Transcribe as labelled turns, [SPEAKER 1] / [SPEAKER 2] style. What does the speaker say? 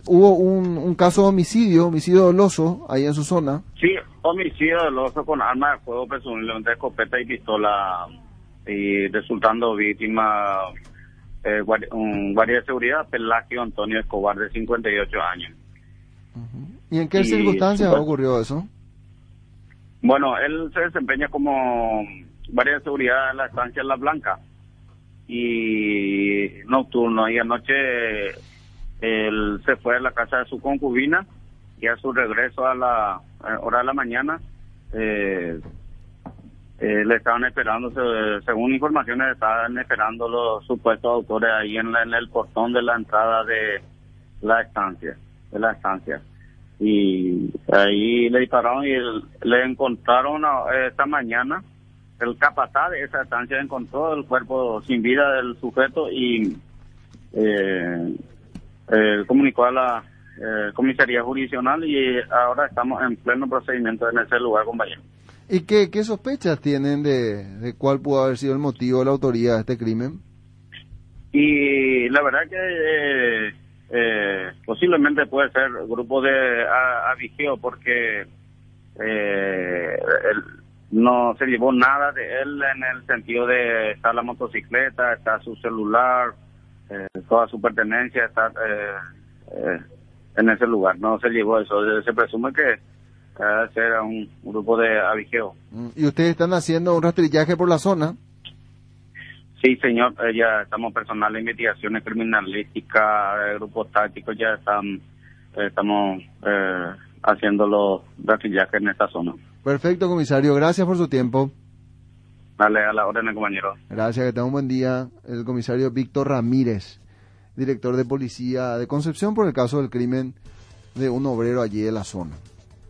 [SPEAKER 1] hubo un caso de homicidio doloso ahí en su zona.
[SPEAKER 2] Sí, homicidio doloso con arma de fuego, presumiblemente escopeta y pistola, y resultando víctima un guardia de seguridad, Pelagio Antonio Escobar, de 58 años.
[SPEAKER 1] ¿Y en qué circunstancias ocurrió eso?
[SPEAKER 2] Bueno, él se desempeña como guardia de seguridad en la estancia La Blanca y nocturno, y anoche él se fue a la casa de su concubina y a su regreso a la hora de la mañana le estaban esperando, según informaciones, estaban esperando los supuestos autores ahí en el portón de la entrada de la estancia, y ahí le dispararon y le encontraron esta mañana. El capataz de esa estancia encontró el cuerpo sin vida del sujeto y comunicó a la comisaría jurisdiccional, y ahora estamos en pleno procedimiento en ese lugar, compañero.
[SPEAKER 1] ¿Y qué sospechas tienen de cuál pudo haber sido el motivo de la autoría de este crimen?
[SPEAKER 2] Y la verdad que posiblemente puede ser grupo de avigeo, porque no se llevó nada de él, en el sentido de está la motocicleta, está su celular, toda su pertenencia está en ese lugar. No se llevó eso. Se presume que era un grupo de avigeo.
[SPEAKER 1] ¿Y ustedes están haciendo un rastrillaje por la zona?
[SPEAKER 2] Sí, señor. Ya estamos personal de investigaciones criminalísticas, grupos tácticos, ya estamos haciendo los rastrillajes en esta zona.
[SPEAKER 1] Perfecto, comisario. Gracias por su tiempo.
[SPEAKER 2] Dale, a la orden, compañero.
[SPEAKER 1] Gracias, que tenga un buen día. El comisario Víctor Ramírez, director de policía de Concepción, por el caso del crimen de un obrero allí de la zona.